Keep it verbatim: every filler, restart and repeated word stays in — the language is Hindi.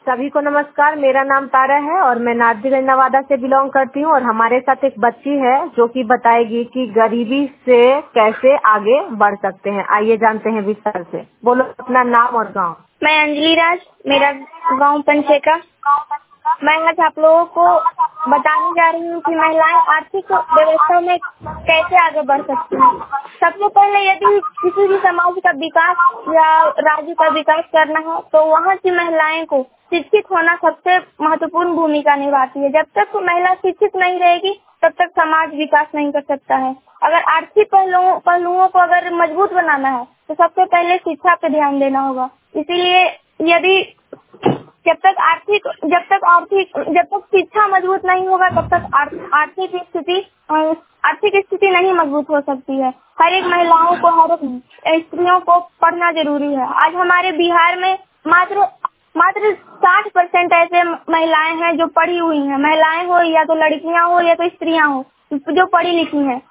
सभी को नमस्कार। मेरा नाम तारा है और मैं नारजीगंज नवादा से बिलोंग करती हूँ और हमारे साथ एक बच्ची है जो कि बताएगी कि गरीबी से कैसे आगे बढ़ सकते हैं। आइए जानते हैं विस्तार से। बोलो अपना नाम और गांव। मैं अंजलि राज, मेरा गांव पंचेका। मैं आज आप लोगों को बताने जा रही हूँ कि महिलाएं आर्थिक व्यवस्था में कैसे आगे बढ़ सकती हैं। सबसे पहले यदि किसी भी समाज का विकास या राज्य का विकास करना है तो वहाँ की महिलाएं को शिक्षित होना सबसे महत्वपूर्ण भूमिका निभाती है। जब तक महिला शिक्षित नहीं रहेगी तब तक समाज विकास नहीं कर सकता है। अगर आर्थिक पहलुओं पहलुओं को अगर मजबूत बनाना है तो सबसे पहले शिक्षा पे ध्यान देना होगा। इसीलिए यदि जब तक आर्थिक जब तक आर्थिक जब तक शिक्षा मजबूत नहीं होगा तब तक आर्थिक स्थिति आर्थिक स्थिति नहीं मजबूत हो सकती है। हर एक महिलाओं को हर एक स्त्रियों को पढ़ना जरूरी है। आज हमारे बिहार में मात्र मात्र साठ परसेंट ऐसे महिलाएं हैं जो पढ़ी हुई हैं। महिलाएं हो या तो लड़कियां हो या तो स्त्रियां हो जो पढ़ी लिखी हैं।